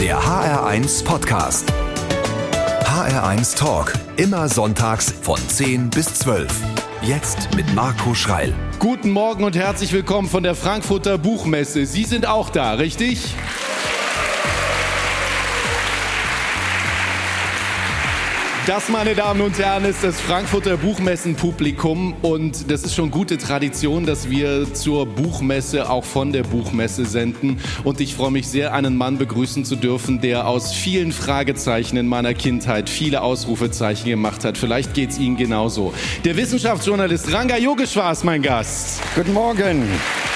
Der HR1 Podcast. HR1 Talk. Immer sonntags von 10 bis 12. Jetzt mit Marco Schreil. Guten Morgen und herzlich willkommen von der Frankfurter Buchmesse. Sie sind auch da, richtig? Das, meine Damen und Herren, ist das Frankfurter Buchmessenpublikum und das ist schon gute Tradition, dass wir zur Buchmesse auch von der Buchmesse senden. Und ich freue mich sehr, einen Mann begrüßen zu dürfen, der aus vielen Fragezeichen in meiner Kindheit viele Ausrufezeichen gemacht hat. Vielleicht geht es Ihnen genauso. Der Wissenschaftsjournalist Ranga Yogeshwar ist mein Gast. Guten Morgen.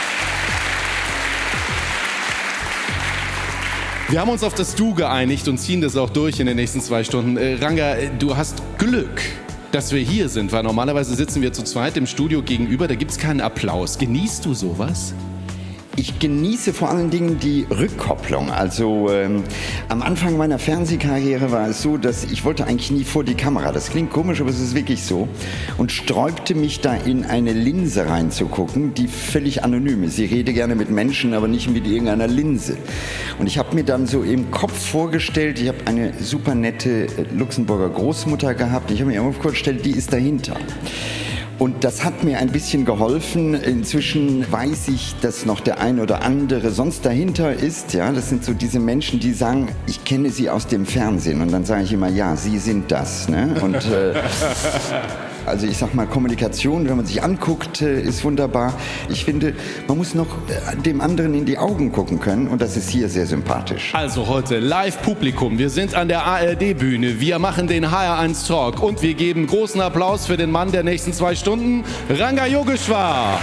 Wir haben uns auf das Du geeinigt und ziehen das auch durch in den nächsten 2 Stunden. Ranga, du hast Glück, dass wir hier sind, weil normalerweise sitzen wir zu zweit im Studio gegenüber, da gibt es keinen Applaus. Genießt du sowas? Ich genieße vor allen Dingen die Rückkopplung. Also am Anfang meiner Fernsehkarriere war es so, dass ich wollte eigentlich nie vor die Kamera. Das klingt komisch, aber es ist wirklich so. Und sträubte mich da in eine Linse reinzugucken, die völlig anonym ist. Ich rede gerne mit Menschen, aber nicht mit irgendeiner Linse. Und ich habe mir dann so im Kopf vorgestellt, ich habe eine super nette Luxemburger Großmutter gehabt. Ich habe mir immer vorgestellt, die ist dahinter. Und das hat mir ein bisschen geholfen. Inzwischen weiß ich, dass noch der ein oder andere sonst dahinter ist. Ja, das sind so diese Menschen, die sagen, ich kenne sie aus dem Fernsehen. Und dann sage ich immer, ja, sie sind das. Ne? Und also ich sag mal, Kommunikation, wenn man sich anguckt, ist wunderbar. Ich finde, man muss noch dem anderen in die Augen gucken können. Und das ist hier sehr sympathisch. Also heute Live-Publikum. Wir sind an der ARD-Bühne. Wir machen den HR1 Talk. Und wir geben großen Applaus für den Mann der nächsten 2 Stunden, Ranga Yogeshwar.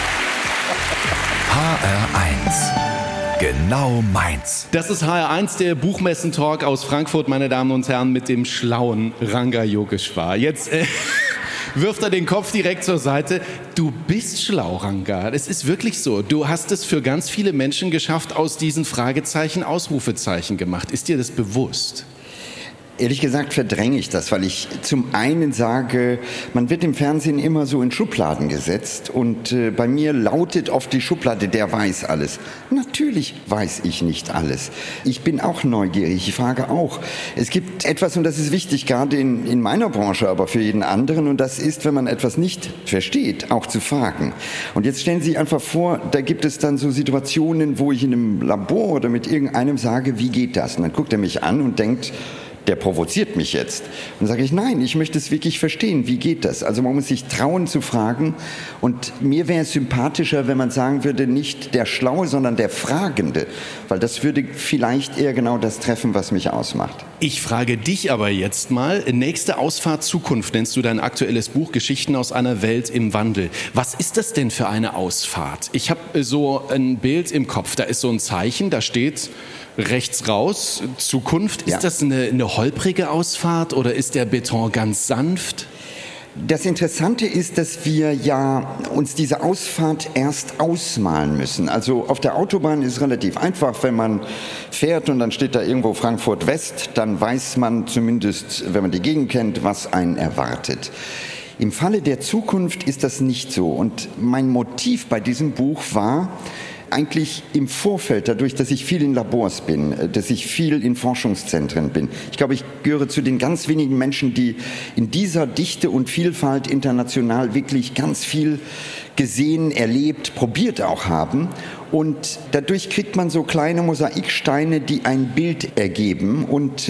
HR1. Genau meins. Das ist HR1, der Buchmessen-Talk aus Frankfurt, meine Damen und Herren, mit dem schlauen Ranga Yogeshwar. Jetzt wirft er den Kopf direkt zur Seite. Du bist schlau, Ranga. Es ist wirklich so. Du hast es für ganz viele Menschen geschafft, aus diesen Fragezeichen Ausrufezeichen gemacht. Ist dir das bewusst? Ehrlich gesagt verdränge ich das, weil ich zum einen sage, man wird im Fernsehen immer so in Schubladen gesetzt und bei mir lautet oft die Schublade, der weiß alles. Natürlich weiß ich nicht alles. Ich bin auch neugierig, ich frage auch. Es gibt etwas, und das ist wichtig, gerade in meiner Branche, aber für jeden anderen, und das ist, wenn man etwas nicht versteht, auch zu fragen. Und jetzt stellen Sie sich einfach vor, da gibt es dann so Situationen, wo ich in einem Labor oder mit irgendeinem sage, wie geht das? Und dann guckt er mich an und denkt, der provoziert mich jetzt. Und dann sage ich, nein, ich möchte es wirklich verstehen. Wie geht das? Also man muss sich trauen zu fragen. Und mir wäre es sympathischer, wenn man sagen würde, nicht der Schlaue, sondern der Fragende. Weil das würde vielleicht eher genau das treffen, was mich ausmacht. Ich frage dich aber jetzt mal, nächste Ausfahrt Zukunft nennst du dein aktuelles Buch Geschichten aus einer Welt im Wandel. Was ist das denn für eine Ausfahrt? Ich habe so ein Bild im Kopf, da ist so ein Zeichen, da steht rechts raus, Zukunft. Ist das eine holprige Ausfahrt oder ist der Beton ganz sanft? Das Interessante ist, dass wir ja uns diese Ausfahrt erst ausmalen müssen. Also auf der Autobahn ist es relativ einfach, wenn man fährt und dann steht da irgendwo Frankfurt West, dann weiß man zumindest, wenn man die Gegend kennt, was einen erwartet. Im Falle der Zukunft ist das nicht so. Und mein Motiv bei diesem Buch war, eigentlich im Vorfeld, dadurch, dass ich viel in Labors bin, dass ich viel in Forschungszentren bin. Ich glaube, ich gehöre zu den ganz wenigen Menschen, die in dieser Dichte und Vielfalt international wirklich ganz viel gesehen, erlebt, probiert auch haben. Und dadurch kriegt man so kleine Mosaiksteine, die ein Bild ergeben. Und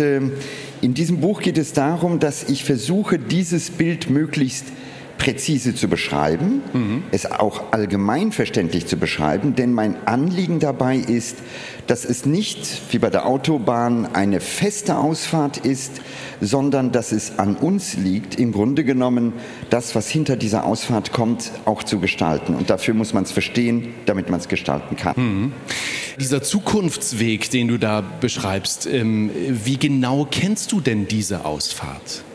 in diesem Buch geht es darum, dass ich versuche, dieses Bild möglichst präzise zu beschreiben, es auch allgemeinverständlich zu beschreiben, denn mein Anliegen dabei ist, dass es nicht, wie bei der Autobahn, eine feste Ausfahrt ist, sondern dass es an uns liegt, im Grunde genommen das, was hinter dieser Ausfahrt kommt, auch zu gestalten. Und dafür muss man es verstehen, damit man es gestalten kann. Dieser Zukunftsweg, den du da beschreibst, wie genau kennst du denn diese Ausfahrt?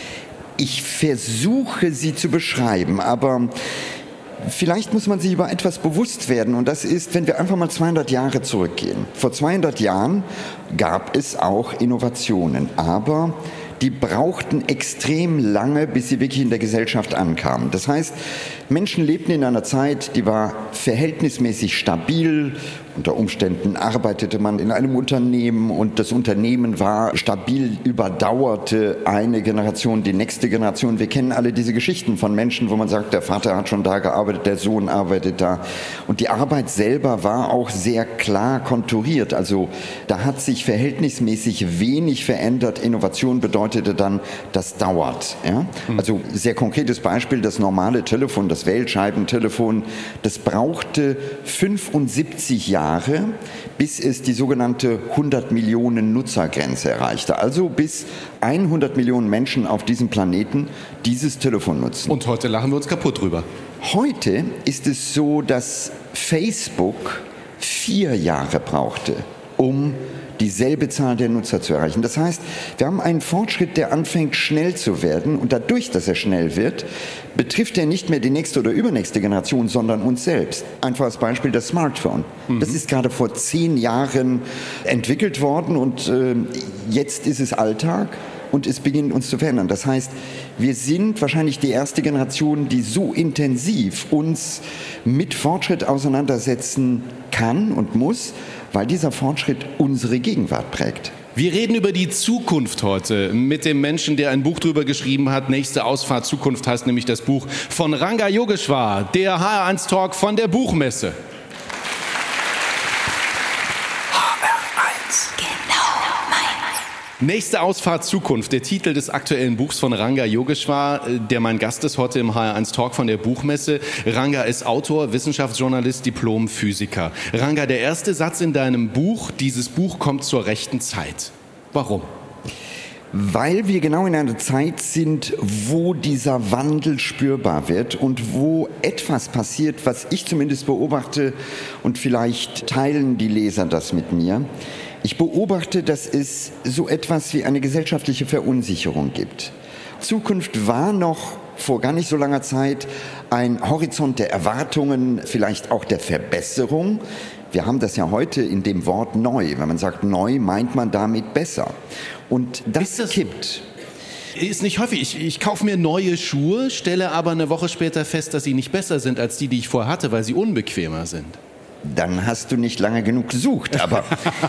Ich versuche, sie zu beschreiben, aber vielleicht muss man sich über etwas bewusst werden. Und das ist, wenn wir einfach mal 200 Jahre zurückgehen. Vor 200 Jahren gab es auch Innovationen, aber die brauchten extrem lange, bis sie wirklich in der Gesellschaft ankamen. Das heißt, Menschen lebten in einer Zeit, die war verhältnismäßig stabil, Unter Umständen arbeitete man in einem Unternehmen und das Unternehmen war stabil, überdauerte eine Generation, die nächste Generation. Wir kennen alle diese Geschichten von Menschen, wo man sagt, der Vater hat schon da gearbeitet, der Sohn arbeitet da. Und die Arbeit selber war auch sehr klar konturiert. Also da hat sich verhältnismäßig wenig verändert. Innovation bedeutete dann, das dauert. Ja? Also sehr konkretes Beispiel, das normale Telefon, das Wählscheibentelefon, das brauchte 75 Jahre, bis es die sogenannte 100 Millionen Nutzergrenze erreichte. Also bis 100 Millionen Menschen auf diesem Planeten dieses Telefon nutzen. Und heute lachen wir uns kaputt drüber. Heute ist es so, dass Facebook 4 Jahre brauchte, um dieselbe Zahl der Nutzer zu erreichen. Das heißt, wir haben einen Fortschritt, der anfängt schnell zu werden und dadurch, dass er schnell wird, betrifft er nicht mehr die nächste oder übernächste Generation, sondern uns selbst. Einfaches Beispiel, das Smartphone. Das ist gerade vor 10 Jahren entwickelt worden und jetzt ist es Alltag und es beginnt uns zu verändern. Das heißt, wir sind wahrscheinlich die erste Generation, die so intensiv uns mit Fortschritt auseinandersetzen kann und muss, weil dieser Fortschritt unsere Gegenwart prägt. Wir reden über die Zukunft heute mit dem Menschen, der ein Buch drüber geschrieben hat. Nächste Ausfahrt Zukunft heißt nämlich das Buch von Ranga Yogeshwar, der HR1 Talk von der Buchmesse. Nächste Ausfahrt Zukunft, der Titel des aktuellen Buchs von Ranga Yogeshwar, der mein Gast ist heute im HR1 Talk von der Buchmesse. Ranga ist Autor, Wissenschaftsjournalist, Diplom-Physiker. Ranga, der erste Satz in deinem Buch, dieses Buch kommt zur rechten Zeit. Warum? Weil wir genau in einer Zeit sind, wo dieser Wandel spürbar wird und wo etwas passiert, was ich zumindest beobachte, und vielleicht teilen die Leser das mit mir. Ich beobachte, dass es so etwas wie eine gesellschaftliche Verunsicherung gibt. Zukunft war noch vor gar nicht so langer Zeit ein Horizont der Erwartungen, vielleicht auch der Verbesserung. Wir haben das ja heute in dem Wort neu. Wenn man sagt neu, meint man damit besser. Und das kippt. Ist nicht häufig. Ich kaufe mir neue Schuhe, stelle aber eine Woche später fest, dass sie nicht besser sind als die ich vorher hatte, weil sie unbequemer sind. Dann hast du nicht lange genug gesucht, aber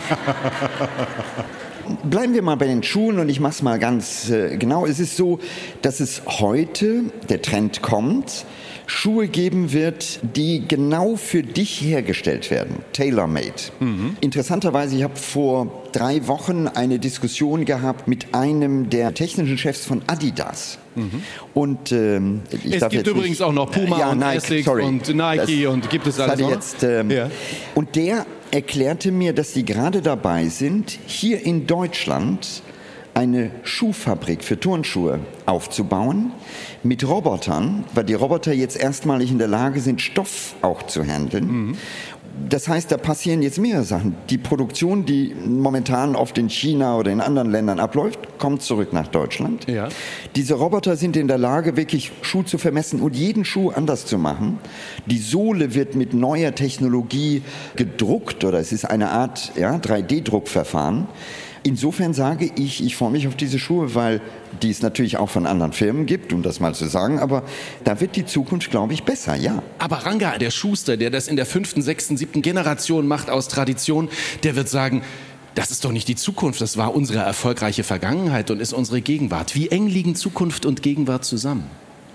bleiben wir mal bei den Schuhen und ich mache es mal ganz genau. Es ist so, dass es heute, der Trend kommt, Schuhe geben wird, die genau für dich hergestellt werden, tailor-made. Interessanterweise, ich habe vor 3 Wochen eine Diskussion gehabt mit einem der technischen Chefs von Adidas. Und es gibt übrigens auch noch Puma und Nike, Essex und Nike und gibt es alles noch? Und der erklärte mir, dass sie gerade dabei sind, hier in Deutschland eine Schuhfabrik für Turnschuhe aufzubauen mit Robotern, weil die Roboter jetzt erstmalig in der Lage sind, Stoff auch zu handeln. Das heißt, da passieren jetzt mehrere Sachen. Die Produktion, die momentan oft in China oder in anderen Ländern abläuft, kommt zurück nach Deutschland. Ja. Diese Roboter sind in der Lage, wirklich Schuh zu vermessen und jeden Schuh anders zu machen. Die Sohle wird mit neuer Technologie gedruckt oder es ist eine Art 3D-Druckverfahren. Insofern sage ich freue mich auf diese Schuhe, weil die es natürlich auch von anderen Firmen gibt, um das mal zu sagen, aber da wird die Zukunft, glaube ich, besser, ja. Aber Ranga, der Schuster, der das in der 5., 6., 7. Generation macht aus Tradition, der wird sagen, das ist doch nicht die Zukunft, das war unsere erfolgreiche Vergangenheit und ist unsere Gegenwart. Wie eng liegen Zukunft und Gegenwart zusammen?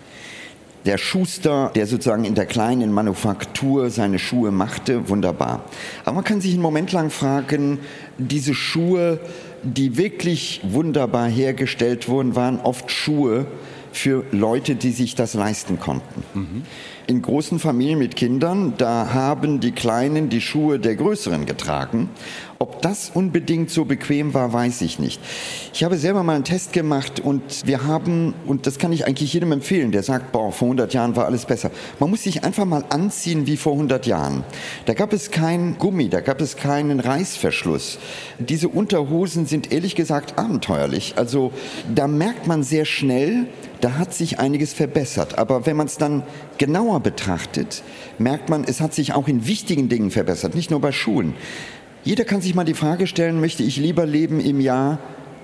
Der Schuster, der sozusagen in der kleinen Manufaktur seine Schuhe machte, wunderbar. Aber man kann sich einen Moment lang fragen, diese Schuhe, die wirklich wunderbar hergestellt wurden, waren oft Schuhe für Leute, die sich das leisten konnten. In großen Familien mit Kindern, da haben die Kleinen die Schuhe der Größeren getragen. Ob das unbedingt so bequem war, weiß ich nicht. Ich habe selber mal einen Test gemacht und wir haben, und das kann ich eigentlich jedem empfehlen, der sagt, boah, vor 100 Jahren war alles besser. Man muss sich einfach mal anziehen wie vor 100 Jahren. Da gab es kein Gummi, da gab es keinen Reißverschluss. Diese Unterhosen sind ehrlich gesagt abenteuerlich. Also da merkt man sehr schnell, da hat sich einiges verbessert. Aber wenn man es dann genauer betrachtet, merkt man, es hat sich auch in wichtigen Dingen verbessert, nicht nur bei Schuhen. Jeder kann sich mal die Frage stellen, möchte ich lieber leben im Jahr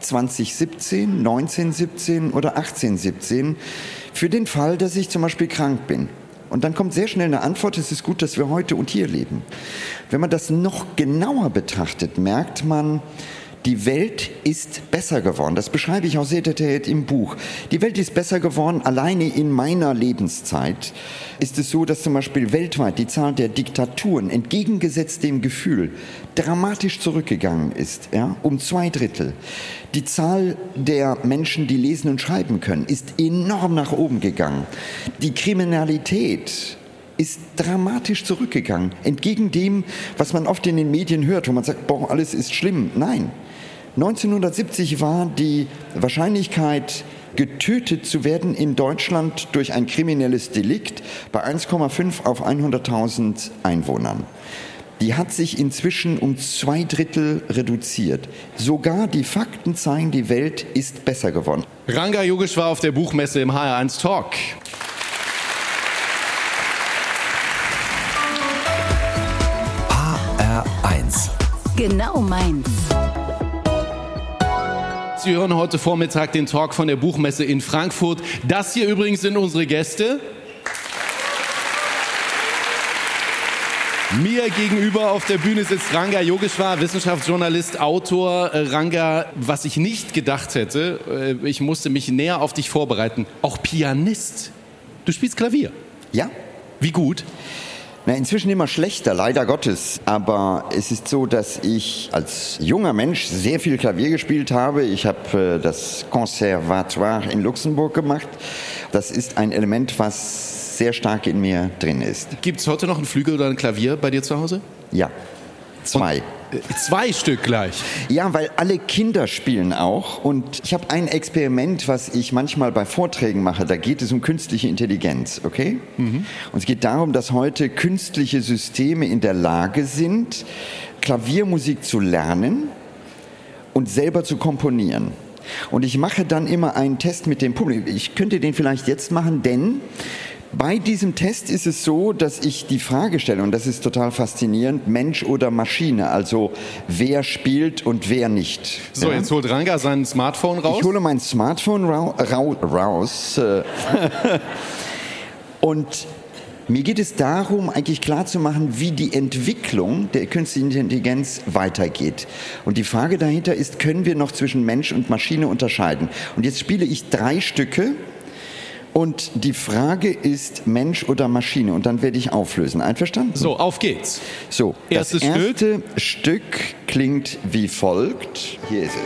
2017, 1917 oder 1817, für den Fall, dass ich zum Beispiel krank bin. Und dann kommt sehr schnell eine Antwort, es ist gut, dass wir heute und hier leben. Wenn man das noch genauer betrachtet, merkt man, die Welt ist besser geworden. Das beschreibe ich auch sehr detailliert im Buch. Die Welt ist besser geworden. Alleine in meiner Lebenszeit ist es so, dass zum Beispiel weltweit die Zahl der Diktaturen entgegengesetzt dem Gefühl dramatisch zurückgegangen ist, ja, um 2/3. Die Zahl der Menschen, die lesen und schreiben können, ist enorm nach oben gegangen. Die Kriminalität ist dramatisch zurückgegangen, entgegen dem, was man oft in den Medien hört, wo man sagt, boah, alles ist schlimm. Nein, 1970 war die Wahrscheinlichkeit, getötet zu werden in Deutschland durch ein kriminelles Delikt bei 1,5 auf 100.000 Einwohnern. Die hat sich inzwischen um 2/3 reduziert. Sogar die Fakten zeigen, die Welt ist besser geworden. Ranga Yogeshwar auf der Buchmesse im HR1 Talk. HR1. Genau meins. Sie hören heute Vormittag den Talk von der Buchmesse in Frankfurt. Das hier übrigens sind unsere Gäste. Mir gegenüber auf der Bühne sitzt Ranga Yogeshwar, Wissenschaftsjournalist, Autor. Ranga, was ich nicht gedacht hätte, ich musste mich näher auf dich vorbereiten, auch Pianist. Du spielst Klavier. Ja. Wie gut? Na, inzwischen immer schlechter, leider Gottes. Aber es ist so, dass ich als junger Mensch sehr viel Klavier gespielt habe. Ich habe das Conservatoire in Luxemburg gemacht. Das ist ein Element, was sehr stark in mir drin ist. Gibt es heute noch ein Flügel oder ein Klavier bei dir zu Hause? Ja, 2. Und 2 Stück gleich? Ja, weil alle Kinder spielen auch. Und ich habe ein Experiment, was ich manchmal bei Vorträgen mache. Da geht es um künstliche Intelligenz, okay? Mhm. Und es geht darum, dass heute künstliche Systeme in der Lage sind, Klaviermusik zu lernen und selber zu komponieren. Und ich mache dann immer einen Test mit dem Publikum. Ich könnte den vielleicht jetzt machen, denn bei diesem Test ist es so, dass ich die Frage stelle, und das ist total faszinierend, Mensch oder Maschine, also wer spielt und wer nicht. So, ja? Jetzt holt Ranga sein Smartphone raus. Ich hole mein Smartphone raus. Und mir geht es darum, eigentlich klarzumachen, wie die Entwicklung der künstlichen Intelligenz weitergeht. Und die Frage dahinter ist, können wir noch zwischen Mensch und Maschine unterscheiden? Und jetzt spiele ich 3 Stücke. Und die Frage ist Mensch oder Maschine. Und dann werde ich auflösen. Einverstanden? So, auf geht's. So, das erste Stück klingt wie folgt. Hier ist es.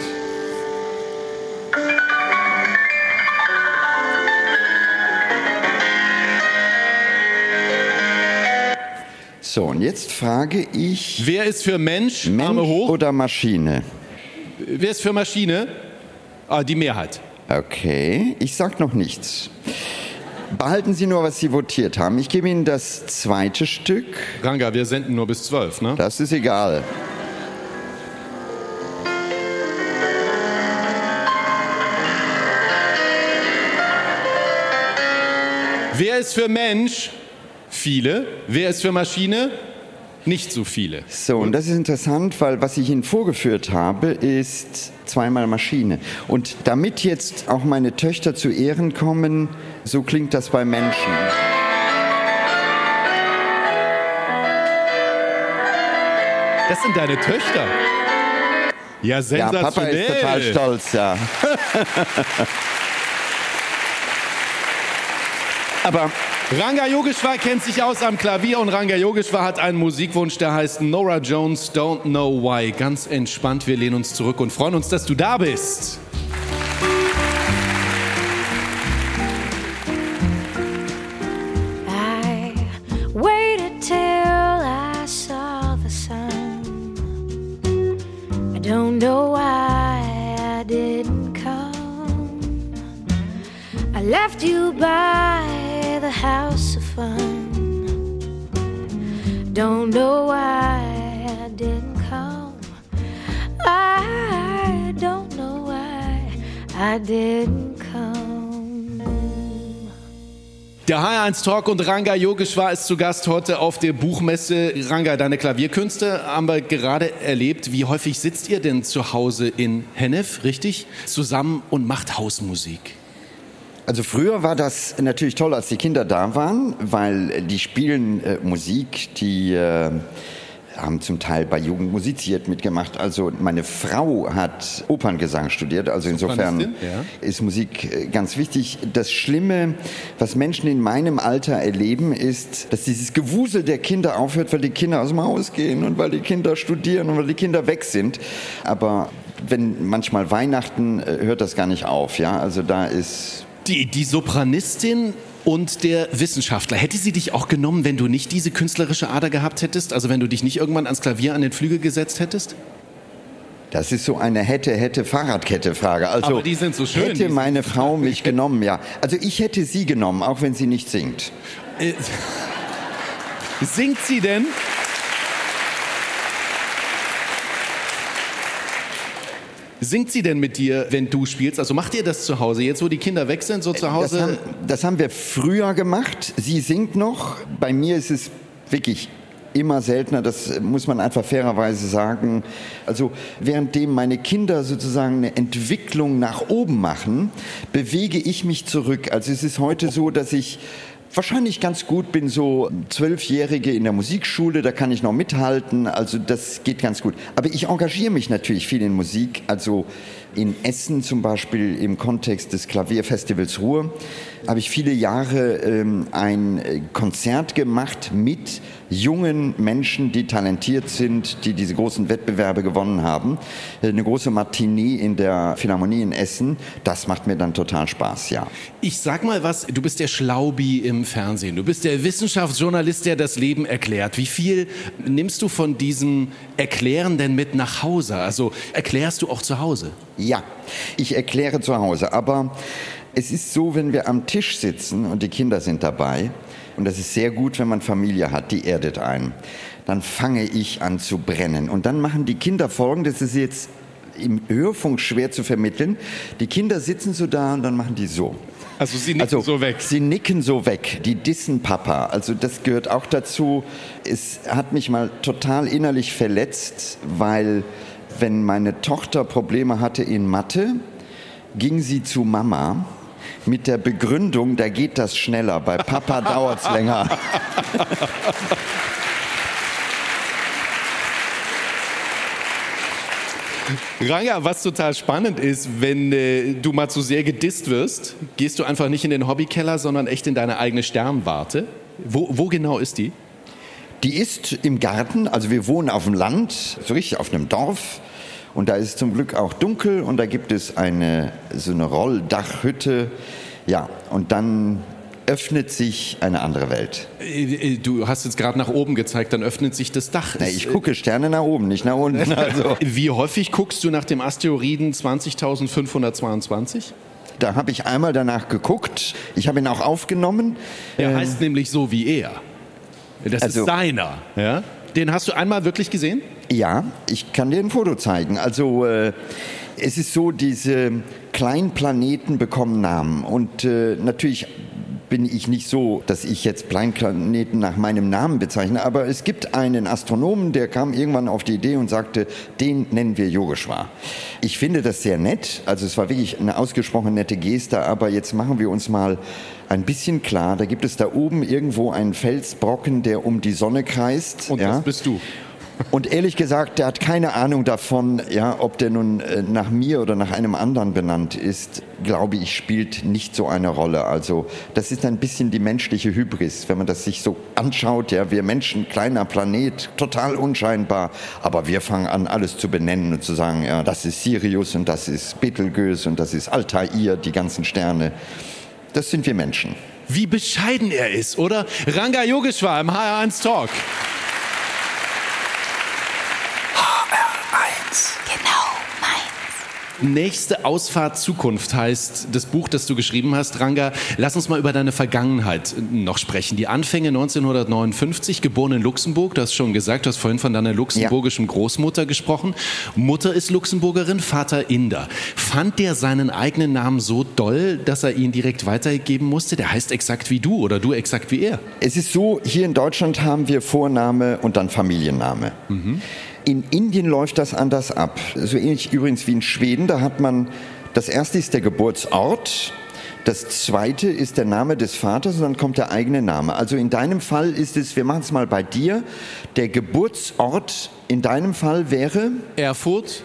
So, und jetzt frage ich... Wer ist für Mensch? Mensch Arme hoch. Oder Maschine? Wer ist für Maschine? Die Mehrheit. Okay, ich sag noch nichts. Behalten Sie nur, was Sie votiert haben. Ich gebe Ihnen das zweite Stück. Ranga, wir senden nur bis 12, ne? Das ist egal. Wer ist für Mensch? Viele. Wer ist für Maschine? Nicht so viele. So, und das ist interessant, weil was ich Ihnen vorgeführt habe, ist 2-mal Maschine. Und damit jetzt auch meine Töchter zu Ehren kommen, so klingt das bei Menschen. Das sind deine Töchter? Ja, sensationell. Ja, Papa ist total stolz, ja. Aber Ranga Yogeshwar kennt sich aus am Klavier und Ranga Yogeshwar hat einen Musikwunsch, der heißt Norah Jones, Don't Know Why. Ganz entspannt, wir lehnen uns zurück und freuen uns, dass du da bist. I waited till I saw the sun. I don't know why I didn't come. I left you by the house of fun. Don't know why I didn't come. I don't know why I didn't come. Der HR1 Talk und Ranga Yogeshwar ist zu Gast heute auf der Buchmesse. Ranga, deine Klavierkünste haben wir gerade erlebt. Wie häufig sitzt ihr denn zu Hause in Hennef, richtig? Zusammen und macht Hausmusik? Also früher war das natürlich toll, als die Kinder da waren, weil die spielen Musik, die haben zum Teil bei Jugend musiziert mitgemacht. Also meine Frau hat Operngesang studiert, also insofern ist Musik ganz wichtig. Das Schlimme, was Menschen in meinem Alter erleben, ist, dass dieses Gewusel der Kinder aufhört, weil die Kinder aus dem Haus gehen und weil die Kinder studieren und weil die Kinder weg sind. Aber wenn manchmal Weihnachten, hört das gar nicht auf. Ja? Also da ist... Die Sopranistin und der Wissenschaftler, hätte sie dich auch genommen, wenn du nicht diese künstlerische Ader gehabt hättest? Also wenn du dich nicht irgendwann ans Klavier an den Flügel gesetzt hättest? Das ist so eine Fahrradkette-Frage. Also aber die sind so schön. Hätte meine Frau mich genommen, ja. Also ich hätte sie genommen, auch wenn sie nicht singt. Singt sie denn? Singt sie denn mit dir, wenn du spielst? Also macht ihr das zu Hause? Jetzt, wo die Kinder weg sind, so zu Hause? Das haben wir früher gemacht. Sie singt noch. Bei mir ist es wirklich immer seltener, das muss man einfach fairerweise sagen. Also währenddem meine Kinder sozusagen eine Entwicklung nach oben machen, bewege ich mich zurück. Also es ist heute so, dass ich wahrscheinlich ganz gut bin, so 12-Jährige in der Musikschule, da kann ich noch mithalten, also das geht ganz gut. Aber ich engagiere mich natürlich viel in Musik, also in Essen zum Beispiel im Kontext des Klavierfestivals Ruhr habe ich viele Jahre ein Konzert gemacht mit jungen Menschen, die talentiert sind, die diese großen Wettbewerbe gewonnen haben. Eine große Matinee in der Philharmonie in Essen, das macht mir dann total Spaß, ja. Ich sag mal was, du bist der Schlaubi im Fernsehen, du bist der Wissenschaftsjournalist, der das Leben erklärt. Wie viel nimmst du von diesem Erklären denn mit nach Hause? Also erklärst du auch zu Hause? Ja, ich erkläre zu Hause, aber es ist so, wenn wir am Tisch sitzen und die Kinder sind dabei, und das ist sehr gut, wenn man Familie hat, die erdet einen, dann fange ich an zu brennen. Und dann machen die Kinder Folgendes, das ist jetzt im Hörfunk schwer zu vermitteln, die Kinder sitzen so da und dann machen die so. Also sie nicken so weg. Sie nicken so weg, die dissen Papa. Also das gehört auch dazu. Es hat mich mal total innerlich verletzt, weil wenn meine Tochter Probleme hatte in Mathe, ging sie zu Mama mit der Begründung, da geht das schneller, bei Papa dauert es länger. Ranga, was total spannend ist, wenn du mal zu sehr gedisst wirst, gehst du einfach nicht in den Hobbykeller, sondern echt in deine eigene Sternwarte. Wo genau ist die? Die ist im Garten, also wir wohnen auf dem Land, so richtig auf einem Dorf. Und da ist es zum Glück auch dunkel und da gibt es so eine Rolldachhütte. Ja, und dann öffnet sich eine andere Welt. Du hast jetzt gerade nach oben gezeigt, dann öffnet sich das Dach. Na, ich gucke Sterne nach oben, nicht nach unten. Also. Wie häufig guckst du nach dem Asteroiden 20.522? Da habe ich einmal danach geguckt. Ich habe ihn auch aufgenommen. Er heißt nämlich so wie er. Das ist seiner. Ja? Den hast du einmal wirklich gesehen? Ja, ich kann dir ein Foto zeigen. Also es ist so, diese kleinen Planeten bekommen Namen. Und natürlich bin ich nicht so, dass ich jetzt Planeten nach meinem Namen bezeichne, aber es gibt einen Astronomen, der kam irgendwann auf die Idee und sagte, den nennen wir Yogeshwar. Ich finde das sehr nett, also es war wirklich eine ausgesprochen nette Geste, aber jetzt machen wir uns mal ein bisschen klar, da gibt es da oben irgendwo einen Felsbrocken, der um die Sonne kreist. Und das bist du. Und ehrlich gesagt, der hat keine Ahnung davon, ja, ob der nun nach mir oder nach einem anderen benannt ist, glaube ich, spielt nicht so eine Rolle. Also das ist ein bisschen die menschliche Hybris, wenn man das sich so anschaut. Ja, wir Menschen, kleiner Planet, total unscheinbar, aber wir fangen an, alles zu benennen und zu sagen, ja, das ist Sirius und das ist Betelgeuse und das ist Altair, die ganzen Sterne. Das sind wir Menschen. Wie bescheiden er ist, oder? Ranga Yogeshwar im HR1 Talk. Nächste Ausfahrt Zukunft heißt das Buch, das du geschrieben hast, Ranga. Lass uns mal über deine Vergangenheit noch sprechen. Die Anfänge 1959, geboren in Luxemburg, du hast schon gesagt, du hast vorhin von deiner luxemburgischen Großmutter gesprochen. Mutter ist Luxemburgerin, Vater Inder. Fand der seinen eigenen Namen so doll, dass er ihn direkt weitergeben musste? Der heißt exakt wie du oder du exakt wie er? Es ist so, hier in Deutschland haben wir Vorname und dann Familienname. Mhm. In Indien läuft das anders ab. So ähnlich übrigens wie in Schweden. Da hat man, das erste ist der Geburtsort, Das zweite ist der Name des Vaters und dann kommt der eigene Name. Also in deinem Fall ist es, wir machen es mal bei dir, der Geburtsort in deinem Fall wäre? Erfurt.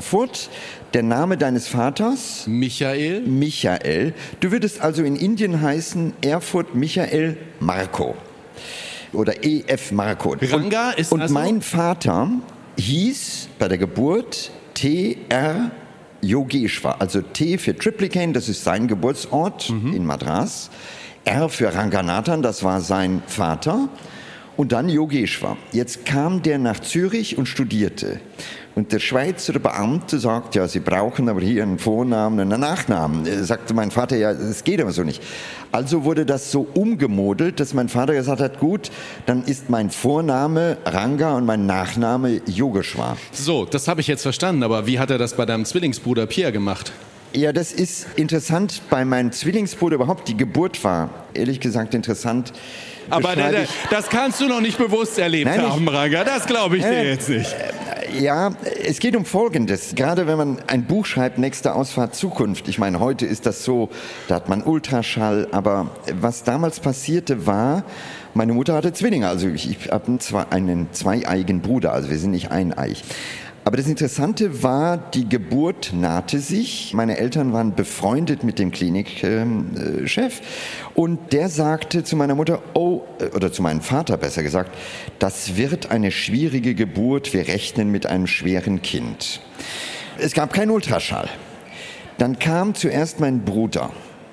Der Name deines Vaters? Michael. Du würdest also in Indien heißen Erfurt Michael Marco. Oder E.F. Marco. Ranga ist und also... mein Vater hieß bei der Geburt T.R. Yogeshwar, also T für Triplicane, das ist sein Geburtsort in Madras, R für Ranganathan, das war sein Vater, und dann Yogeshwar. Jetzt kam der nach Zürich und studierte. Und der Schweizer Beamte sagt, ja, Sie brauchen aber hier einen Vornamen und einen Nachnamen. Sagte mein Vater, ja, das geht aber so nicht. Also wurde das so umgemodelt, dass mein Vater gesagt hat, gut, dann ist mein Vorname Ranga und mein Nachname Yogeshwar. So, das habe ich jetzt verstanden, aber wie hat er das bei deinem Zwillingsbruder Pierre gemacht? Ja, das ist interessant. Bei meinem Zwillingsbruder überhaupt, die Geburt war, ehrlich gesagt, interessant. Aber das kannst du noch nicht bewusst erlebt haben, Ranga. Das glaube ich dir jetzt nicht. Ja, es geht um Folgendes. Gerade wenn man ein Buch schreibt, nächste Ausfahrt Zukunft. Ich meine, heute ist das so, da hat man Ultraschall. Aber was damals passierte war, meine Mutter hatte Zwillinge. Also ich habe einen zweieigen Bruder, also wir sind nicht eineig. Aber das Interessante war, die Geburt nahte sich. Meine Eltern waren befreundet mit dem Klinikchef und der sagte zu meiner Mutter, oder zu meinem Vater besser gesagt, das wird eine schwierige Geburt, wir rechnen mit einem schweren Kind. Es gab keinen Ultraschall. Dann kam zuerst mein Bruder.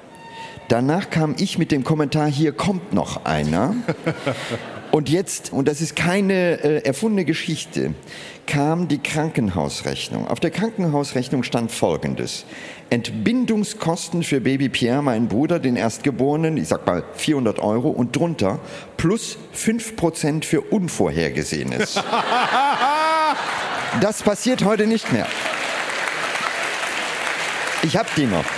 Danach kam ich mit dem Kommentar, hier kommt noch einer. Und jetzt, und das ist keine erfundene Geschichte, kam die Krankenhausrechnung. Auf der Krankenhausrechnung stand Folgendes. Entbindungskosten für Baby Pierre, meinen Bruder, den Erstgeborenen, ich sag mal 400 € und drunter, plus 5% für Unvorhergesehenes. Das passiert heute nicht mehr. Ich hab die noch.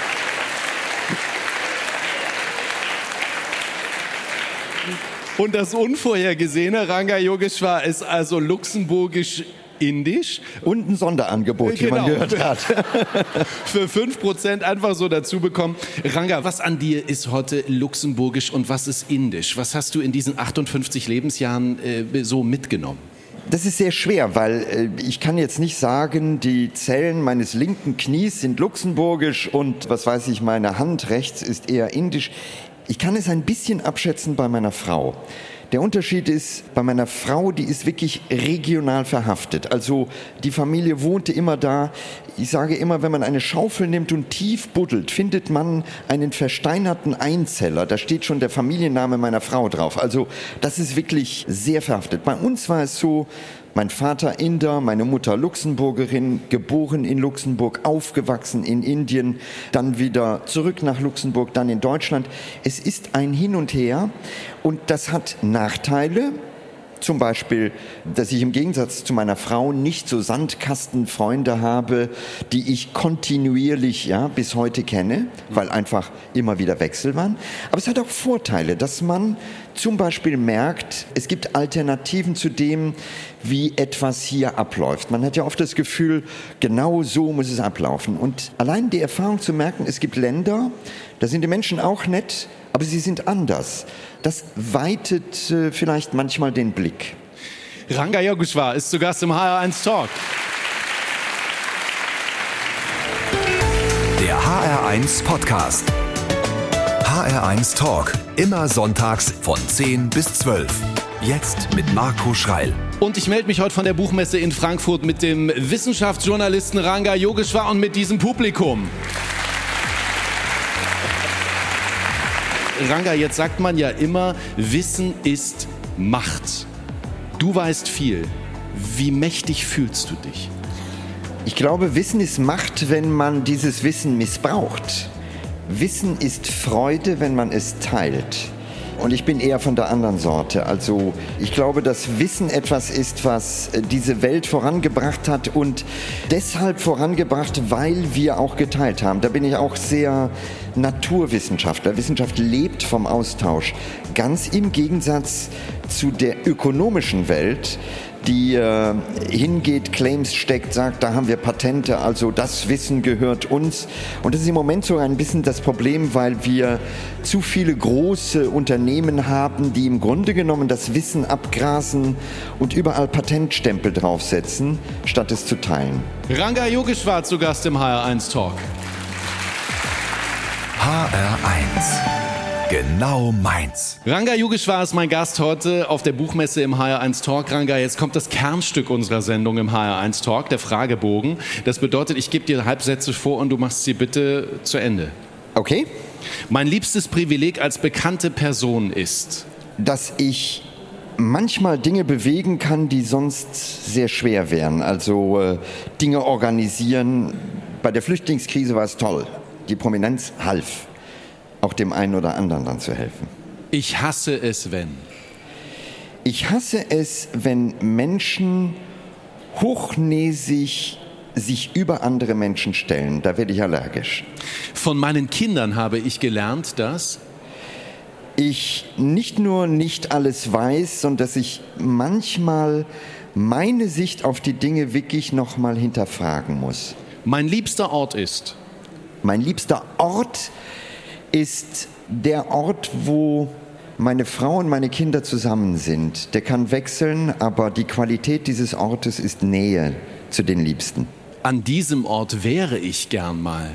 Und das Unvorhergesehene, Ranga Yogeshwar, ist also luxemburgisch-indisch. Und ein Sonderangebot, wie man gehört hat. Für 5% einfach so dazu bekommen. Ranga, was an dir ist heute luxemburgisch und was ist indisch? Was hast du in diesen 58 Lebensjahren so mitgenommen? Das ist sehr schwer, weil ich kann jetzt nicht sagen, die Zellen meines linken Knies sind luxemburgisch und, was weiß ich, meine Hand rechts ist eher indisch. Ich kann es ein bisschen abschätzen bei meiner Frau. Der Unterschied ist, bei meiner Frau, die ist wirklich regional verhaftet. Also die Familie wohnte immer da. Ich sage immer, wenn man eine Schaufel nimmt und tief buddelt, findet man einen versteinerten Einzeller. Da steht schon der Familienname meiner Frau drauf. Also das ist wirklich sehr verhaftet. Bei uns war es so, mein Vater Inder, meine Mutter Luxemburgerin, geboren in Luxemburg, aufgewachsen in Indien, dann wieder zurück nach Luxemburg, dann in Deutschland. Es ist ein Hin und Her und das hat Nachteile. Zum Beispiel, dass ich im Gegensatz zu meiner Frau nicht so Sandkastenfreunde habe, die ich kontinuierlich bis heute kenne, weil einfach immer wieder Wechsel waren. Aber es hat auch Vorteile, dass man zum Beispiel merkt, es gibt Alternativen zu dem, wie etwas hier abläuft. Man hat ja oft das Gefühl, genau so muss es ablaufen. Und allein die Erfahrung zu merken, es gibt Länder, da sind die Menschen auch nett, aber sie sind anders. Das weitet vielleicht manchmal den Blick. Ranga Yogeshwar ist zu Gast im HR1 Talk. Der HR1 Podcast. HR1 Talk. Immer sonntags von 10 bis 12. Jetzt mit Marco Schreil. Und ich melde mich heute von der Buchmesse in Frankfurt mit dem Wissenschaftsjournalisten Ranga Yogeshwar und mit diesem Publikum. Ranga, jetzt sagt man ja immer, Wissen ist Macht. Du weißt viel. Wie mächtig fühlst du dich? Ich glaube, Wissen ist Macht, wenn man dieses Wissen missbraucht. Wissen ist Freude, wenn man es teilt. Und ich bin eher von der anderen Sorte. Also ich glaube, dass Wissen etwas ist, was diese Welt vorangebracht hat und deshalb vorangebracht, weil wir auch geteilt haben. Da bin ich auch sehr Naturwissenschaftler. Wissenschaft lebt vom Austausch. Ganz im Gegensatz zu der ökonomischen Welt, die hingeht, Claims steckt, sagt, da haben wir Patente, also das Wissen gehört uns. Und das ist im Moment so ein bisschen das Problem, weil wir zu viele große Unternehmen haben, die im Grunde genommen das Wissen abgrasen und überall Patentstempel draufsetzen, statt es zu teilen. Ranga Yogeshwar zu Gast im HR1 Talk. HR1. Genau meins. Ranga Yogeshwar ist mein Gast heute auf der Buchmesse im HR1 Talk. Ranga, jetzt kommt das Kernstück unserer Sendung im HR1 Talk, der Fragebogen. Das bedeutet, ich gebe dir Halbsätze vor und du machst sie bitte zu Ende. Okay. Mein liebstes Privileg als bekannte Person ist, dass ich manchmal Dinge bewegen kann, die sonst sehr schwer wären. Also Dinge organisieren. Bei der Flüchtlingskrise war es toll. Die Prominenz half, auch dem einen oder anderen dann zu helfen. ich hasse es, wenn. Ich hasse es, wenn Menschen hochnäsig sich über andere Menschen stellen. Da werde ich allergisch. Von meinen Kindern habe ich gelernt, dass Ich nicht nur nicht alles weiß, sondern dass ich manchmal meine Sicht auf die Dinge wirklich nochmal hinterfragen muss. mein liebster Ort ist. Mein liebster Ort ist der Ort, wo meine Frau und meine Kinder zusammen sind. Der kann wechseln, aber die Qualität dieses Ortes ist Nähe zu den Liebsten. An diesem Ort wäre ich gern mal.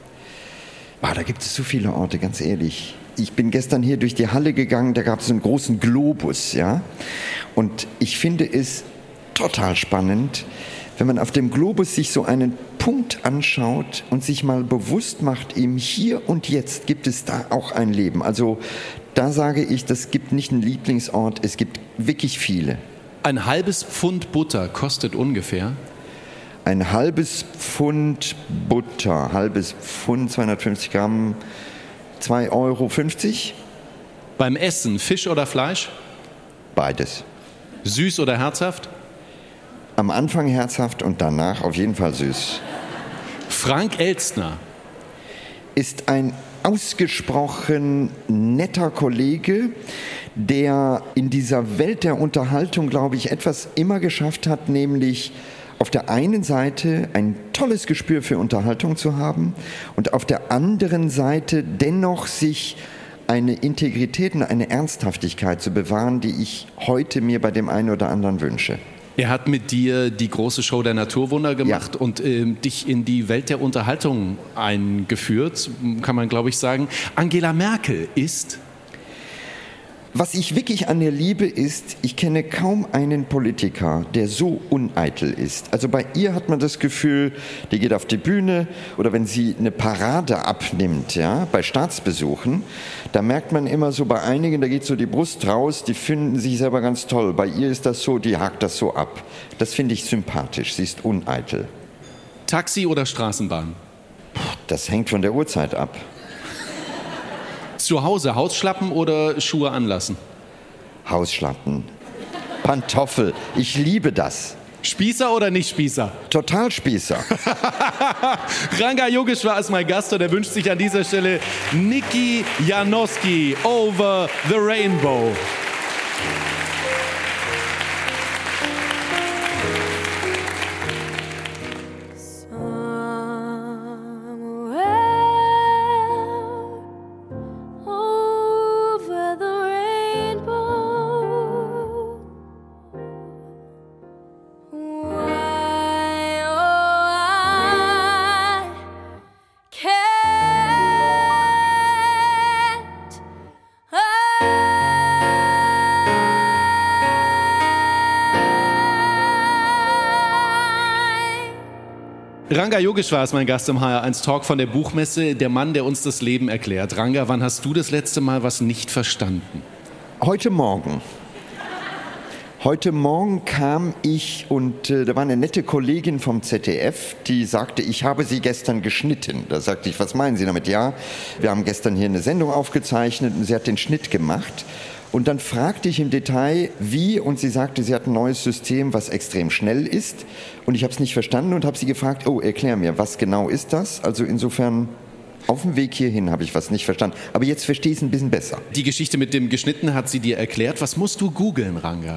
Da gibt es so viele Orte, ganz ehrlich. Ich bin gestern hier durch die Halle gegangen, da gab es einen großen Globus, ja. Und ich finde es total spannend, wenn man auf dem Globus sich so einen Punkt anschaut und sich mal bewusst macht, im Hier und Jetzt gibt es da auch ein Leben. Also da sage ich, das gibt nicht einen Lieblingsort, es gibt wirklich viele. Ein halbes Pfund Butter kostet ungefähr. Ein halbes Pfund Butter, halbes Pfund, 250 Gramm, 2,50 Euro. Beim Essen Fisch oder Fleisch? Beides. Süß oder herzhaft? Am Anfang herzhaft und danach auf jeden Fall süß. Frank Elstner. Ist ein ausgesprochen netter Kollege, der in dieser Welt der Unterhaltung, glaube ich, etwas immer geschafft hat, nämlich auf der einen Seite ein tolles Gespür für Unterhaltung zu haben und auf der anderen Seite dennoch sich eine Integrität und eine Ernsthaftigkeit zu bewahren, die ich heute mir bei dem einen oder anderen wünsche. Er hat mit dir die große Show der Naturwunder gemacht und dich in die Welt der Unterhaltung eingeführt, kann man glaube ich sagen. Angela Merkel ist... Was ich wirklich an ihr liebe ist, ich kenne kaum einen Politiker, der so uneitel ist. Also bei ihr hat man das Gefühl, die geht auf die Bühne oder wenn sie eine Parade abnimmt, ja, bei Staatsbesuchen, da merkt man immer so bei einigen, da geht so die Brust raus, die finden sich selber ganz toll. Bei ihr ist das so, die hakt das so ab. Das finde ich sympathisch, sie ist uneitel. Taxi oder Straßenbahn? Das hängt von der Uhrzeit ab. Zu Hause Hausschlappen oder Schuhe anlassen? Hausschlappen. Pantoffel. Ich liebe das. Spießer oder nicht Spießer? Total Spießer. Ranga Yogeshwar ist mein Gast und er wünscht sich an dieser Stelle Niki Janowski, Over the Rainbow. Ranga Yogeshwar ist mein Gast im HR1 Talk von der Buchmesse, der Mann, der uns das Leben erklärt. Ranga, wann hast du das letzte Mal was nicht verstanden? Heute Morgen. Heute Morgen kam ich und da war eine nette Kollegin vom ZDF, die sagte, ich habe Sie gestern geschnitten. Da sagte ich, was meinen Sie damit? Ja, wir haben gestern hier eine Sendung aufgezeichnet und sie hat den Schnitt gemacht. Und dann fragte ich im Detail, wie, und sie sagte, sie hat ein neues System, was extrem schnell ist. Und ich habe es nicht verstanden und habe sie gefragt, oh, erklär mir, was genau ist das? Also insofern, auf dem Weg hierhin habe ich was nicht verstanden. Aber jetzt verstehe ich es ein bisschen besser. Die Geschichte mit dem Geschnitten hat sie dir erklärt. Was musst du googeln, Ranga?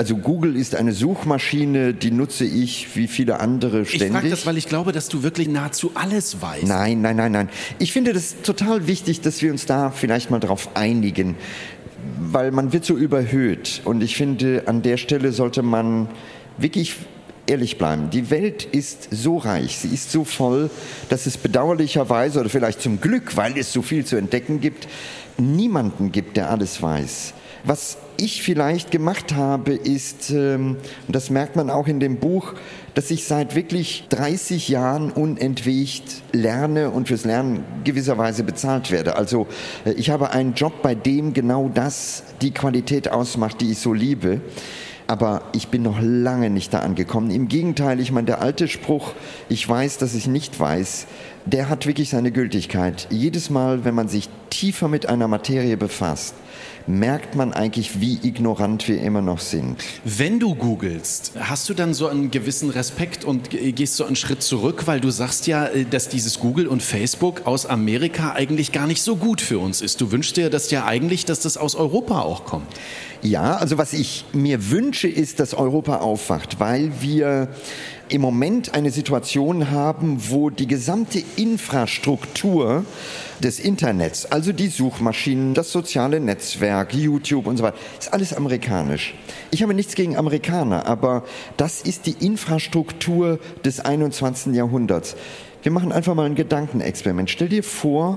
Also Google ist eine Suchmaschine, die nutze ich wie viele andere ständig. Ich frage das, weil ich glaube, dass du wirklich nahezu alles weißt. Nein. Ich finde das total wichtig, dass wir uns da vielleicht mal drauf einigen, weil man wird so überhöht. Und ich finde, an der Stelle sollte man wirklich ehrlich bleiben. Die Welt ist so reich, sie ist so voll, dass es bedauerlicherweise oder vielleicht zum Glück, weil es so viel zu entdecken gibt, niemanden gibt, der alles weiß. Was ich vielleicht gemacht habe, ist, und das merkt man auch in dem Buch, dass ich seit wirklich 30 Jahren unentwegt lerne und fürs Lernen gewisserweise bezahlt werde. Also ich habe einen Job, bei dem genau das die Qualität ausmacht, die ich so liebe. Aber ich bin noch lange nicht da angekommen. Im Gegenteil, ich meine, der alte Spruch, ich weiß, dass ich nicht weiß, der hat wirklich seine Gültigkeit. Jedes Mal, wenn man sich tiefer mit einer Materie befasst, merkt man eigentlich, wie ignorant wir immer noch sind. Wenn du googelst, hast du dann so einen gewissen Respekt und gehst so einen Schritt zurück, weil du sagst ja, dass dieses Google und Facebook aus Amerika eigentlich gar nicht so gut für uns ist. Du wünschst dir das ja eigentlich, dass das aus Europa auch kommt. Ja, also was ich mir wünsche, ist, dass Europa aufwacht, weil wir im Moment eine Situation haben, wo die gesamte Infrastruktur des Internets, also die Suchmaschinen, das soziale Netzwerk, YouTube und so weiter, ist alles amerikanisch. Ich habe nichts gegen Amerikaner, aber das ist die Infrastruktur des 21. Jahrhunderts. Wir machen einfach mal ein Gedankenexperiment. Stell dir vor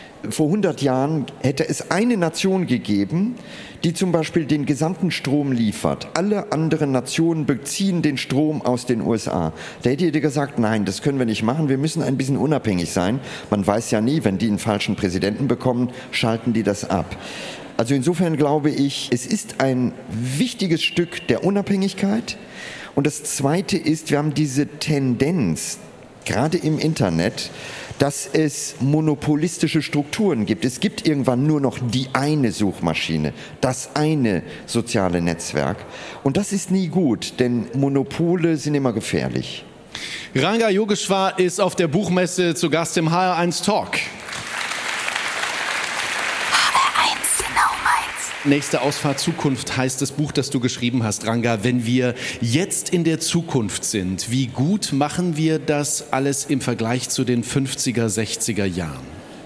100 Jahren hätte es eine Nation gegeben, die zum Beispiel den gesamten Strom liefert. Alle anderen Nationen beziehen den Strom aus den USA. Da hätte ihr gesagt, nein, das können wir nicht machen, wir müssen ein bisschen unabhängig sein. Man weiß ja nie, wenn die einen falschen Präsidenten bekommen, schalten die das ab. Also insofern glaube ich, es ist ein wichtiges Stück der Unabhängigkeit. Und das Zweite ist, wir haben diese Tendenz, gerade im Internet, dass es monopolistische Strukturen gibt. Es gibt irgendwann nur noch die eine Suchmaschine, das eine soziale Netzwerk. Und das ist nie gut, denn Monopole sind immer gefährlich. Ranga Yogeshwar ist auf der Buchmesse zu Gast im HR1 Talk. Nächste Ausfahrt Zukunft heißt das Buch, das du geschrieben hast, Ranga. Wenn wir jetzt in der Zukunft sind, wie gut machen wir das alles im Vergleich zu den 50er, 60er Jahren?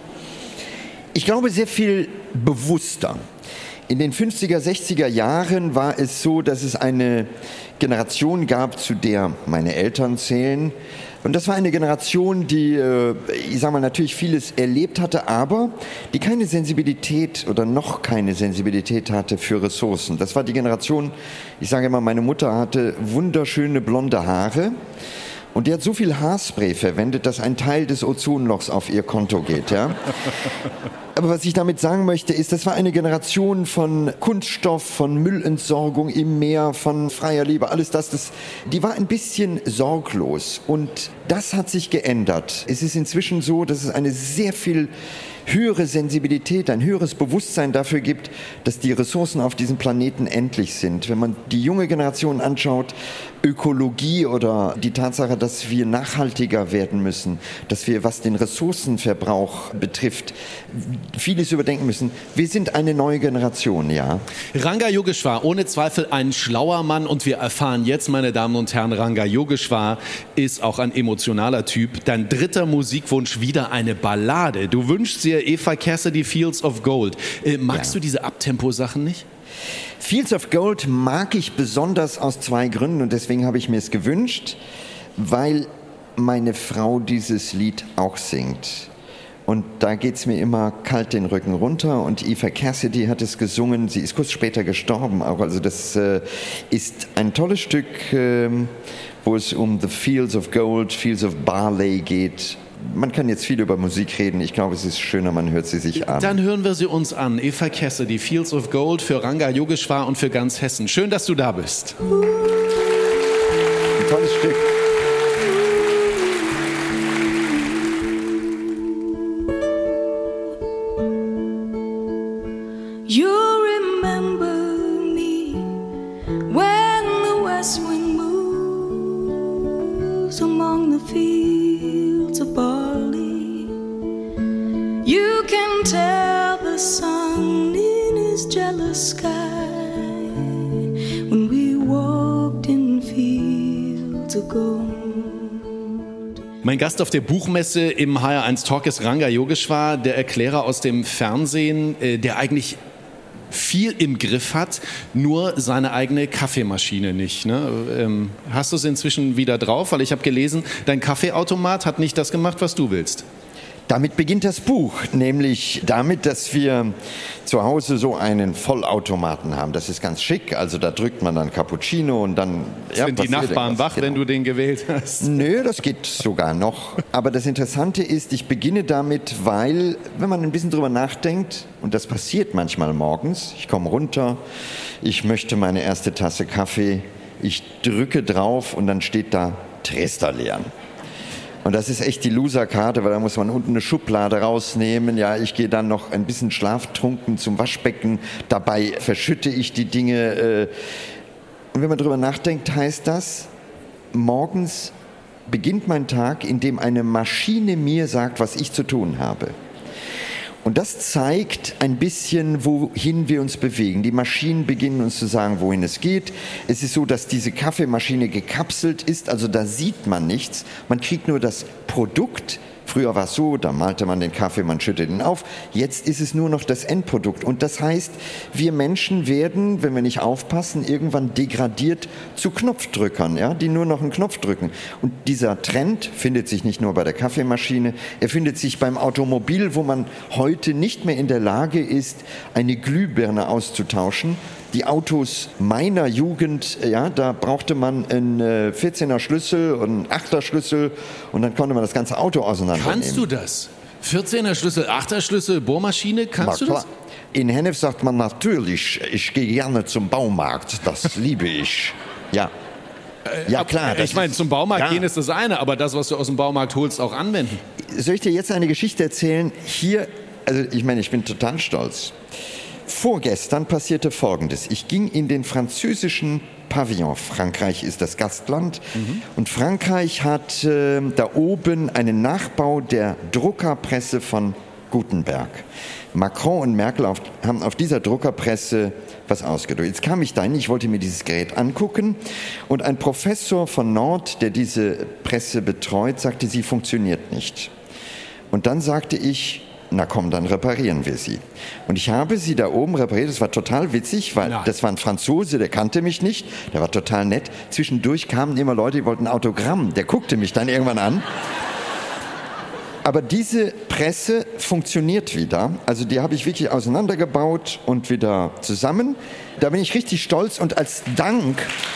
Ich glaube, sehr viel bewusster. In den 50er, 60er Jahren war es so, dass es eine Generation gab, zu der meine Eltern zählen. Und das war eine Generation, die, ich sage mal, natürlich vieles erlebt hatte, aber die keine Sensibilität oder noch keine Sensibilität hatte für Ressourcen. Das war die Generation, ich sage immer, meine Mutter hatte wunderschöne blonde Haare. Und die hat so viel Haarspray verwendet, dass ein Teil des Ozonlochs auf ihr Konto geht. Ja? Aber was ich damit sagen möchte, ist, das war eine Generation von Kunststoff, von Müllentsorgung im Meer, von freier Liebe, alles das, die war ein bisschen sorglos. Und das hat sich geändert. Es ist inzwischen so, dass es eine sehr viel höhere Sensibilität, ein höheres Bewusstsein dafür gibt, dass die Ressourcen auf diesem Planeten endlich sind. Wenn man die junge Generation anschaut, Ökologie oder die Tatsache, dass wir nachhaltiger werden müssen, dass wir, was den Ressourcenverbrauch betrifft, vieles überdenken müssen. Wir sind eine neue Generation, ja. Ranga Yogeshwar, ohne Zweifel ein schlauer Mann, und wir erfahren jetzt, meine Damen und Herren, Ranga Yogeshwar ist auch ein emotionaler Typ. Dein dritter Musikwunsch, wieder eine Ballade. Du wünschst dir Eva Cassidy, Fields of Gold. Magst du diese Abtempo-Sachen nicht? Fields of Gold mag ich besonders aus zwei Gründen, und deswegen habe ich mir es gewünscht, weil meine Frau dieses Lied auch singt. Und da geht es mir immer kalt den Rücken runter, und Eva Cassidy hat es gesungen, sie ist kurz später gestorben auch. Also das ist ein tolles Stück, wo es um The Fields of Gold, Fields of Barley geht. Man kann jetzt viel über Musik reden. Ich glaube, es ist schöner, man hört sie sich an. Dann hören wir sie uns an. Eva Cassidy, Fields of Gold für Ranga Yogeshwar und für ganz Hessen. Schön, dass du da bist. Ein tolles Stück. You remember me when the west wind moves among the fields of barley. You can tell the sun in his jealous sky when we walk gold. Mein Gast auf der Buchmesse im HR1 Talk ist Ranga Yogeshwar, der Erklärer aus dem Fernsehen, der eigentlich viel im Griff hat, nur seine eigene Kaffeemaschine nicht. Ne? Hast du es inzwischen wieder drauf? Weil ich habe gelesen, dein Kaffeeautomat hat nicht das gemacht, was du willst. Damit beginnt das Buch, nämlich damit, dass wir zu Hause so einen Vollautomaten haben. Das ist ganz schick, also da drückt man dann Cappuccino und dann... Sind die Nachbarn wach, wenn du den gewählt hast? Nö, das geht sogar noch. Aber das Interessante ist, ich beginne damit, weil, wenn man ein bisschen drüber nachdenkt, und das passiert manchmal morgens, ich komme runter, ich möchte meine erste Tasse Kaffee, ich drücke drauf und dann steht da Trester leeren. Und das ist echt die Loser-Karte, weil da muss man unten eine Schublade rausnehmen. Ja, ich gehe dann noch ein bisschen schlaftrunken zum Waschbecken. Dabei verschütte ich die Dinge. Und wenn man drüber nachdenkt, heißt das, morgens beginnt mein Tag, indem eine Maschine mir sagt, was ich zu tun habe. Und das zeigt ein bisschen, wohin wir uns bewegen. Die Maschinen beginnen uns zu sagen, wohin es geht. Es ist so, dass diese Kaffeemaschine gekapselt ist, also da sieht man nichts. Man kriegt nur das Produkt. Früher war es so, da malte man den Kaffee, man schüttet ihn auf. Jetzt ist es nur noch das Endprodukt. Und das heißt, wir Menschen werden, wenn wir nicht aufpassen, irgendwann degradiert zu Knopfdrückern, ja, die nur noch einen Knopf drücken. Und dieser Trend findet sich nicht nur bei der Kaffeemaschine, er findet sich beim Automobil, wo man heute nicht mehr in der Lage ist, eine Glühbirne auszutauschen. Die Autos meiner Jugend, ja, da brauchte man einen 14er Schlüssel und einen 8er Schlüssel und dann konnte man das ganze Auto auseinandernehmen. Kannst du das? 14er Schlüssel, 8er Schlüssel, Bohrmaschine, kannst du das? In Hennef sagt man natürlich, ich gehe gerne zum Baumarkt, das liebe ich. Ja. Ja, klar. Ich meine, zum Baumarkt gehen ist das eine, aber das, was du aus dem Baumarkt holst, auch anwenden. Soll ich dir jetzt eine Geschichte erzählen? Hier, also ich meine, ich bin total stolz. Vorgestern passierte Folgendes. Ich ging in den französischen Pavillon. Frankreich ist das Gastland. Und Frankreich hat da oben einen Nachbau der Druckerpresse von Gutenberg. Macron und Merkel haben auf dieser Druckerpresse was ausgedruckt. Jetzt kam ich dahin, ich wollte mir dieses Gerät angucken und ein Professor von Nantes, der diese Presse betreut, sagte, sie funktioniert nicht. Und dann sagte ich, na komm, dann reparieren wir sie. Und ich habe sie da oben repariert, das war total witzig, weil das war ein Franzose, der kannte mich nicht, der war total nett. Zwischendurch kamen immer Leute, die wollten ein Autogramm, der guckte mich dann irgendwann an. Aber diese Presse funktioniert wieder, also die habe ich wirklich auseinandergebaut und wieder zusammen. Da bin ich richtig stolz und als Dank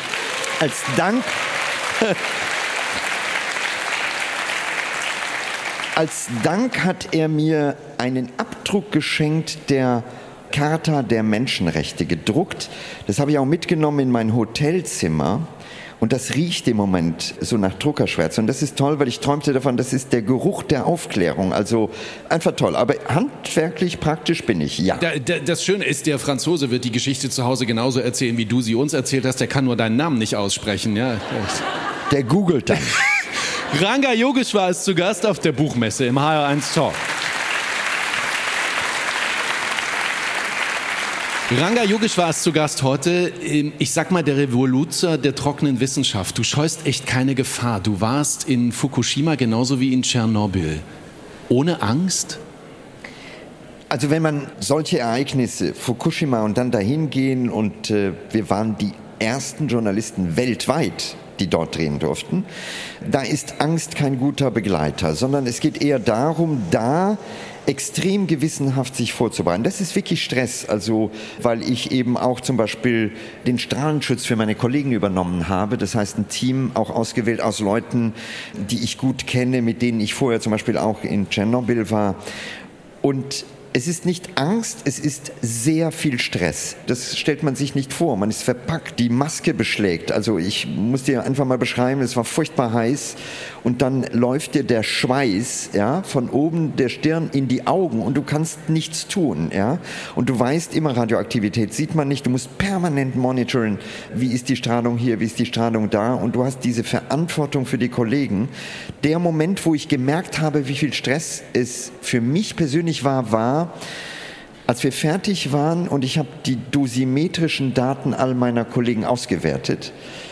hat er mir einen Abdruck geschenkt der Charta der Menschenrechte gedruckt. Das habe ich auch mitgenommen in mein Hotelzimmer. Und das riecht im Moment so nach Druckerschwärze. Und das ist toll, weil ich träumte davon, das ist der Geruch der Aufklärung. Also einfach toll. Aber handwerklich praktisch bin ich, ja. Das Schöne ist, der Franzose wird die Geschichte zu Hause genauso erzählen, wie du sie uns erzählt hast. Der kann nur deinen Namen nicht aussprechen. Ja. Der googelt dann. Ranga Yogeshwar ist zu Gast auf der Buchmesse im HR1 Talk. Ranga Yogeshwar ist zu Gast heute. Ich sag mal, der Revoluzer der trockenen Wissenschaft. Du scheust echt keine Gefahr. Du warst in Fukushima genauso wie in Tschernobyl. Ohne Angst? Also wenn man solche Ereignisse, Fukushima und dann dahin gehen und wir waren die ersten Journalisten weltweit, die dort drehen durften, da ist Angst kein guter Begleiter, sondern es geht eher darum, da extrem gewissenhaft sich vorzubereiten. Das ist wirklich Stress, also weil ich eben auch zum Beispiel den Strahlenschutz für meine Kollegen übernommen habe. Das heißt, ein Team auch ausgewählt aus Leuten, die ich gut kenne, mit denen ich vorher zum Beispiel auch in Tschernobyl war. Und es ist nicht Angst, es ist sehr viel Stress. Das stellt man sich nicht vor. Man ist verpackt, die Maske beschlägt. Also ich muss dir einfach mal beschreiben, es war furchtbar heiß und dann läuft dir der Schweiß, ja, von oben der Stirn in die Augen und du kannst nichts tun, ja. Und du weißt immer, Radioaktivität sieht man nicht. Du musst permanent monitoren, wie ist die Strahlung hier, wie ist die Strahlung da und du hast diese Verantwortung für die Kollegen. Der Moment, wo ich gemerkt habe, wie viel Stress es für mich persönlich war, als wir fertig waren und ich habe die dosimetrischen Daten all meiner Kollegen ausgewertet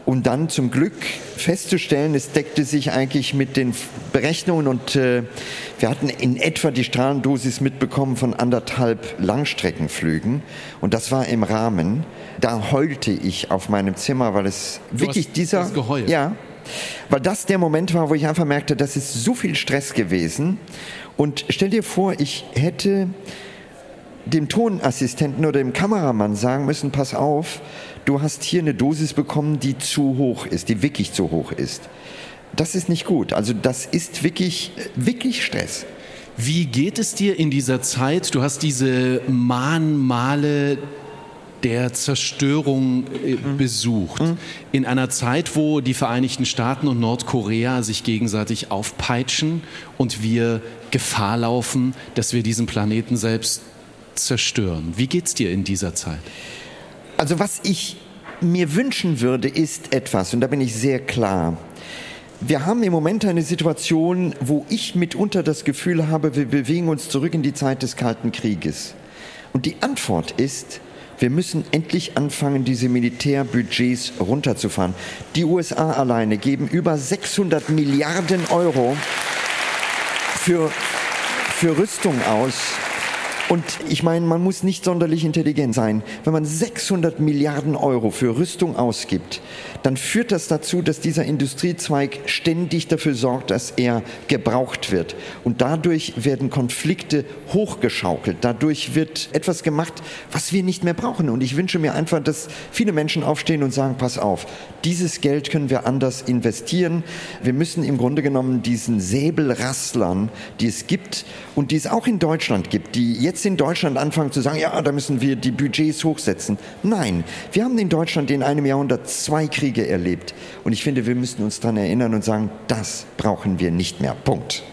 Und dann zum Glück festzustellen, es deckte sich eigentlich mit den Berechnungen und wir hatten in etwa die Strahlendosis mitbekommen von 1,5 Langstreckenflügen und das war im Rahmen. Da heulte ich auf meinem Zimmer, weil es wirklich Du hast geheult. Ja, weil das der Moment war, wo ich einfach merkte, das ist so viel Stress gewesen. Und stell dir vor, ich hätte dem Tonassistenten oder dem Kameramann sagen müssen, pass auf, du hast hier eine Dosis bekommen, die zu hoch ist, die wirklich zu hoch ist. Das ist nicht gut. Also das ist wirklich, wirklich Stress. Wie geht es dir in dieser Zeit? Du hast diese Mahnmale der Zerstörung besucht. In einer Zeit, wo die Vereinigten Staaten und Nordkorea sich gegenseitig aufpeitschen und wir Gefahr laufen, dass wir diesen Planeten selbst zerstören. Wie geht's dir in dieser Zeit? Also was ich mir wünschen würde, ist etwas, und da bin ich sehr klar. Wir haben im Moment eine Situation, wo ich mitunter das Gefühl habe, wir bewegen uns zurück in die Zeit des Kalten Krieges. Und die Antwort ist, wir müssen endlich anfangen, diese Militärbudgets runterzufahren. Die USA alleine geben über 600 Milliarden Euro für Rüstung aus. Und ich meine, man muss nicht sonderlich intelligent sein. Wenn man 600 Milliarden Euro für Rüstung ausgibt, dann führt das dazu, dass dieser Industriezweig ständig dafür sorgt, dass er gebraucht wird. Und dadurch werden Konflikte hochgeschaukelt. Dadurch wird etwas gemacht, was wir nicht mehr brauchen. Und ich wünsche mir einfach, dass viele Menschen aufstehen und sagen, pass auf, dieses Geld können wir anders investieren. Wir müssen im Grunde genommen diesen Säbelrasslern, die es gibt und die es auch in Deutschland gibt, die jetzt in Deutschland anfangen zu sagen, ja, da müssen wir die Budgets hochsetzen. Nein, wir haben in Deutschland in einem Jahrhundert 2 Kriege erlebt. Und ich finde, wir müssen uns daran erinnern und sagen, das brauchen wir nicht mehr. Punkt.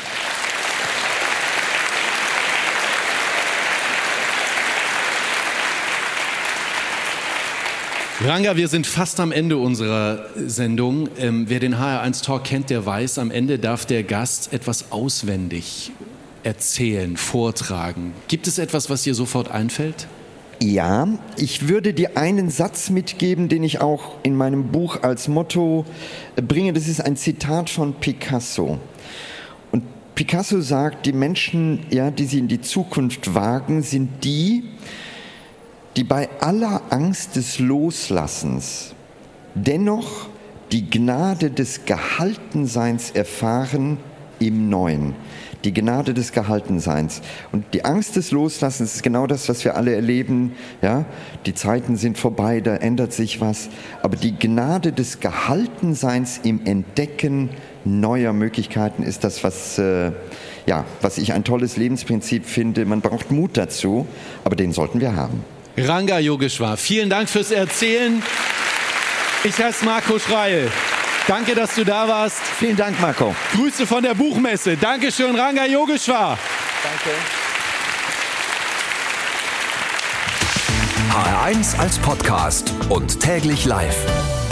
Ranga, wir sind fast am Ende unserer Sendung. Wer den HR1 Talk kennt, der weiß, am Ende darf der Gast etwas auswendig erzählen, vortragen. Gibt es etwas, was dir sofort einfällt? Ja, ich würde dir einen Satz mitgeben, den ich auch in meinem Buch als Motto bringe. Das ist ein Zitat von Picasso. Und Picasso sagt, die Menschen, ja, die sie in die Zukunft wagen, sind die bei aller Angst des Loslassens dennoch die Gnade des Gehaltenseins erfahren im Neuen. Die Gnade des Gehaltenseins. Und die Angst des Loslassens ist genau das, was wir alle erleben. Ja? Die Zeiten sind vorbei, da ändert sich was. Aber die Gnade des Gehaltenseins im Entdecken neuer Möglichkeiten ist das, was ich ein tolles Lebensprinzip finde. Man braucht Mut dazu, aber den sollten wir haben. Ranga Yogeshwar, vielen Dank fürs Erzählen. Ich heiße Marco Schreil. Danke, dass du da warst. Vielen Dank, Marco. Grüße von der Buchmesse. Dankeschön, Ranga Yogeshwar. Danke. HR1 als Podcast und täglich live.